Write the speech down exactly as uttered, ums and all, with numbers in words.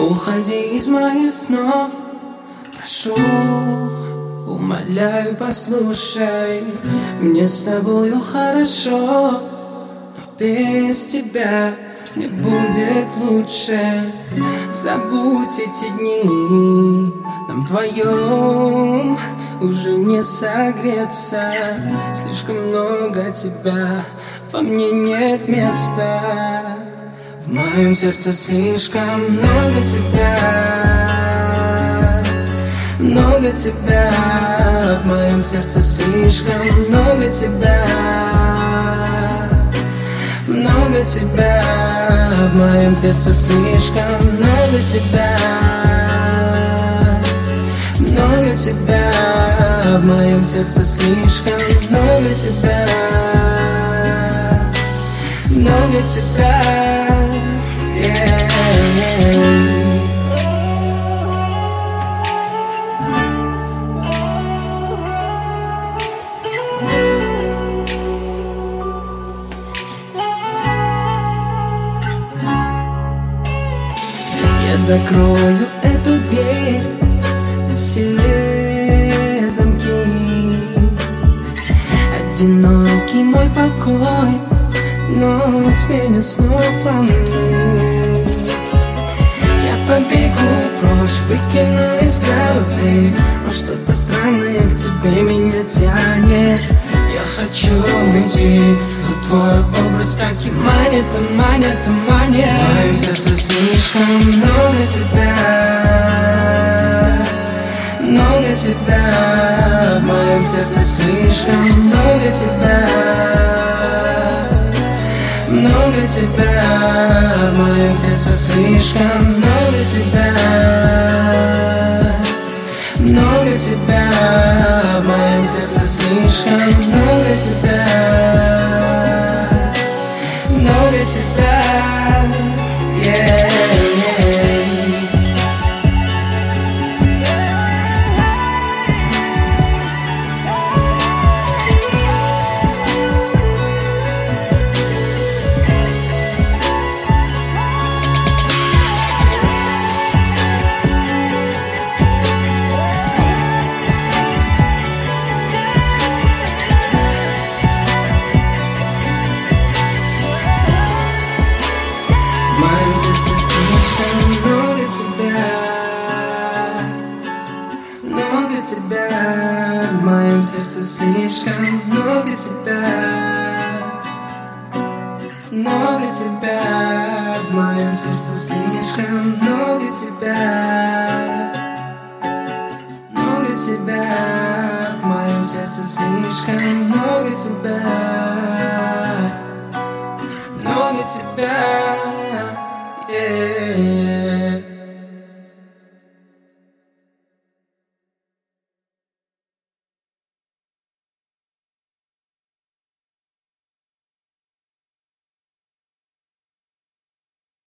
Уходи из моих снов, прошу, умоляю, послушай. Мне с тобою хорошо, но без тебя мне будет лучше. Забудь эти дни, нам вдвоем уже не согреться. Слишком много тебя, во мне нет места. В моем сердце слишком много тебя, много тебя. В моем сердце слишком много тебя, много тебя. В моем сердце слишком много тебя, много тебя. В моем сердце слишком много тебя, много тебя. Я закрою эту дверь на все замки. Одинокий мой покой, но сменит снова мы. Я побегу прочь, выкину из головы, но что-то странное к тебе меня тянет. Я хочу уйти, но твой образ так и манит, и манит, и манит. В моем сердце слишком много тебя, много тебя. В моем сердце слишком много тебя, много тебя. В моем сердце слишком много тебя, много тебя. В моем сердце слишком много тебя, много тебя. Yeah, yeah. В моем сердце слишком много тебя, много тебя. В моем сердце слишком много тебя, много тебя. В моем сердце слишком много тебя, много тебя. Yeah.